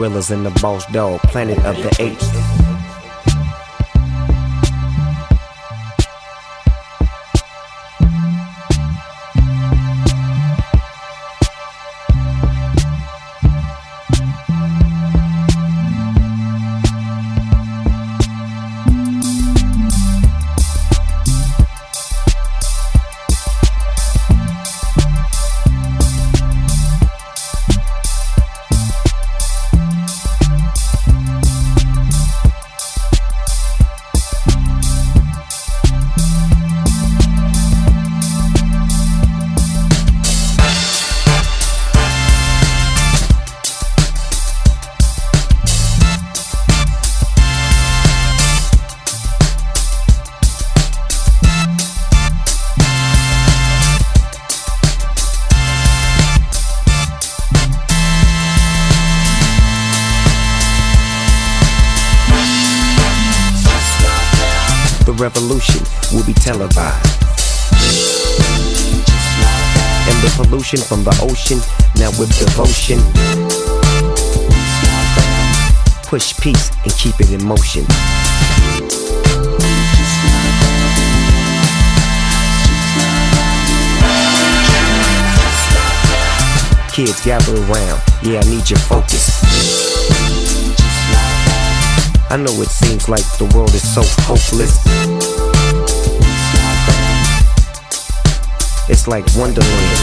gorillas and the boss dog, planet of the apes. The revolution will be televised, and the pollution from the ocean, now with devotion, push peace and keep it in motion. Kids gather around, yeah, I need your focus. I know it seems like the world is so hopeless. It's like Wonderland.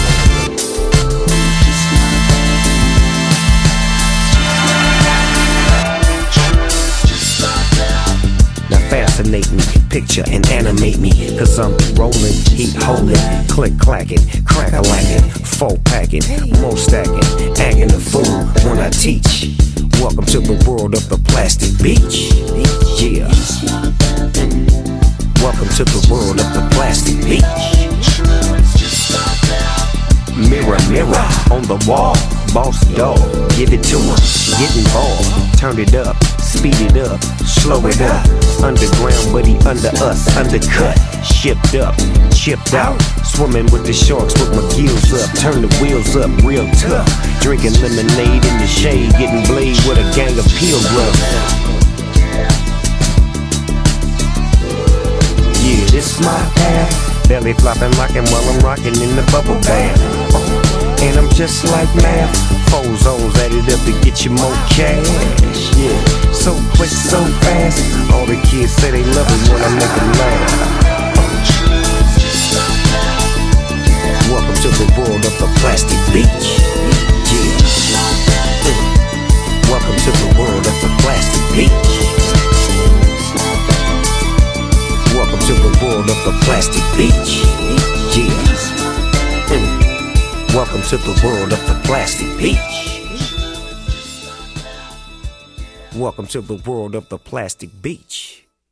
Now fascinate me, picture and animate me, cause I'm rolling, heat holding, click clacking, crack-a-lacking, four packing, more stacking, acting a fool when I teach. Welcome to the world of the plastic beach. Yeah. Welcome to the world of the plastic beach. Mirror, mirror on the wall, boss dog, give it to him. Get involved, turn it up, speed it up, slow it up. Underground, but he under us, undercut, shipped up, chipped out. Swimming with the sharks with my gills up, turn the wheels up, real tough. Drinking lemonade in the shade, getting blade with a gang of pilgrims. Yeah, this my path. Belly flopping, rocking while I'm rocking in the bubble bath. And I'm just like math. Four O's added up to get you more cash. Yeah, so quick, so fast. All the kids say they love it when I make them laugh. Welcome to the world of the plastic beach. Yeah. Welcome to the world of the plastic beach. Welcome to the world of the plastic beach. Yeah. Welcome to the world of the plastic beach. Welcome to the world of the plastic beach.